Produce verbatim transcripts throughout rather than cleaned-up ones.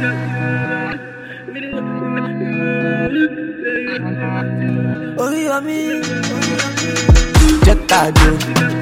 Oh, yeah, me. Jetado.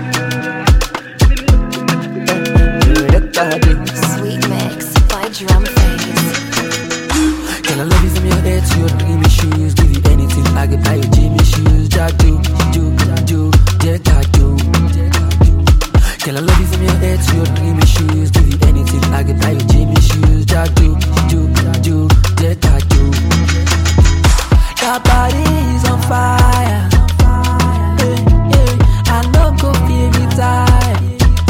Sweet mix by Drum Face. Can I love you from your head to your dreamy shoes? Give you anything, I can buy you Jimmy shoes. Jadu, do, do, jetado. Can I love you from your head to your dreamy shoes? Give you anything, I can buy you Jimmy shoes. Jadu, do, do, jetado. Your body is on fire. Hey, hey, I know go feel me tired.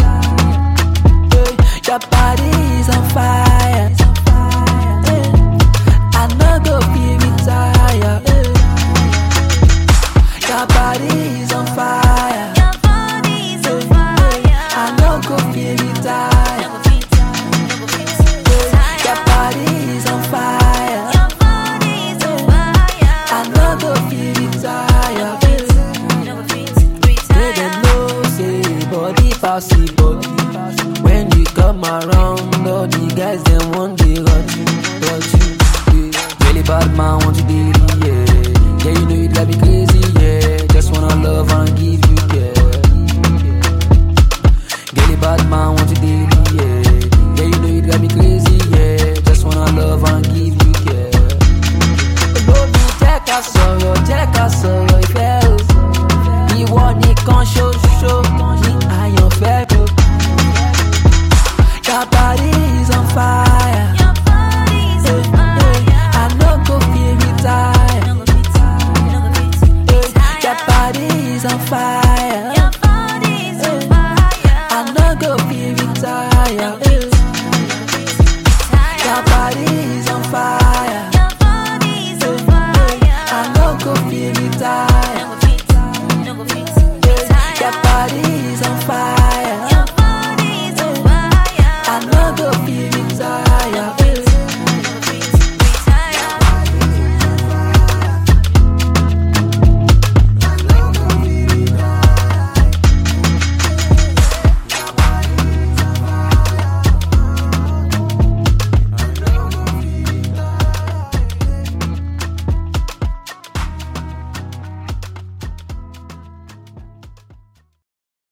Your body is on fire. Hey, I know go feel me tired. Hey. Your body is on fire. Your body is on fire. I know go feel me tired. Your body is on fire. Your body is on fire. I know go feel me tired. They don't know say body passy body. When you come around, all the guys them want to hurt you, hurt you. Yeah. Really bad man want to be, yeah. Yeah, you know you drive me crazy, yeah. Just wanna love and